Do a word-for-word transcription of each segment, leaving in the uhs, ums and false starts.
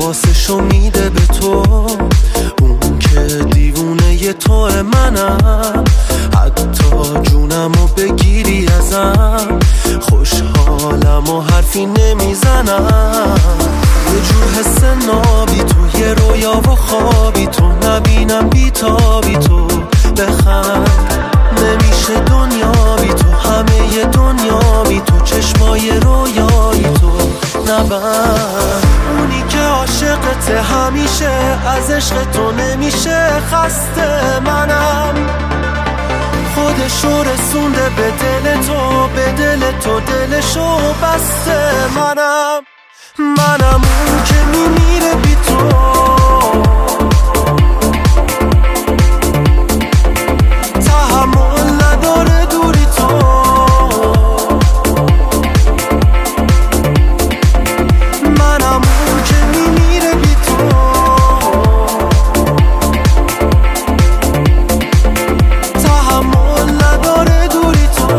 حواسشو میده به تو، اون که دیوونه ی توه منم، حتی جونمو بگیری ازم خوشحالم و حرفی نمیزنم. یه جور حس نابی تو، یه رویا و خوابی تو، نبینم بیتابی تو، بخند نمیشه دنیا بی تو، همه ی دنیا بی تو، چشمای رویایی تو نبند. اونی که عاشقته همیشه، از عشق تو نمیشه خسته، منم خودشو رسونده به دل تو، به دل تو دلشو بسته، منم منم اون که میمیره بی تو. تحمل نداره دوری تو، منم اون که میمیره بی تو. تحمل نداره دوری تو.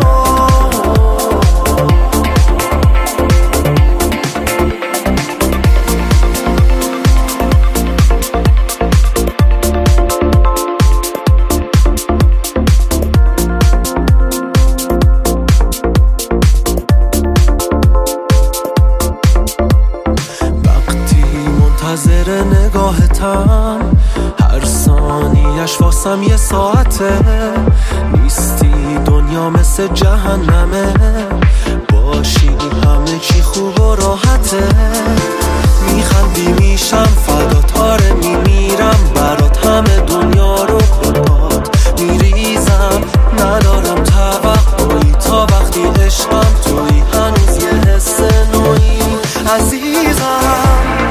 منتظر نگاهتم، هر ثانیش واسم یه ساعته، نیستی دنیا مثل جهنمه، باشی همه چی خوب و راحته، میخندی میشم فدات، آره میمیرم برات، همه دنیا رو برات میریزم، ندارم توقعی تا وقتی عشقم توی، هنوز یه حس نوعی عزیزم.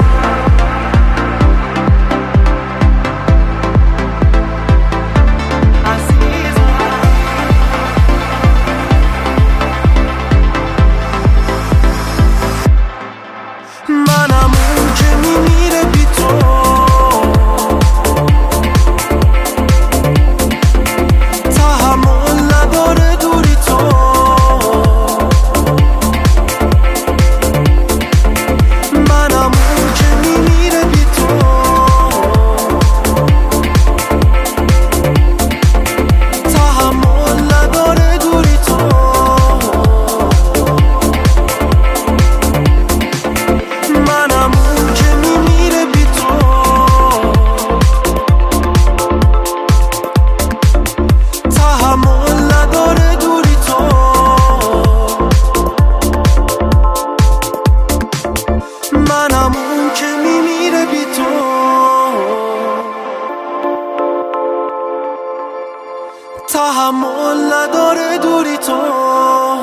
منم اون که میمیره بی تو. تحمل نداره دوری تو. منم اون که میمیره بی تو. تحمل نداره دوری تو. منم اون که میمیره بی تو. تحمل نداره دوری تو. منم اون که میمیره بی تو. تحمل نداره دوری تو.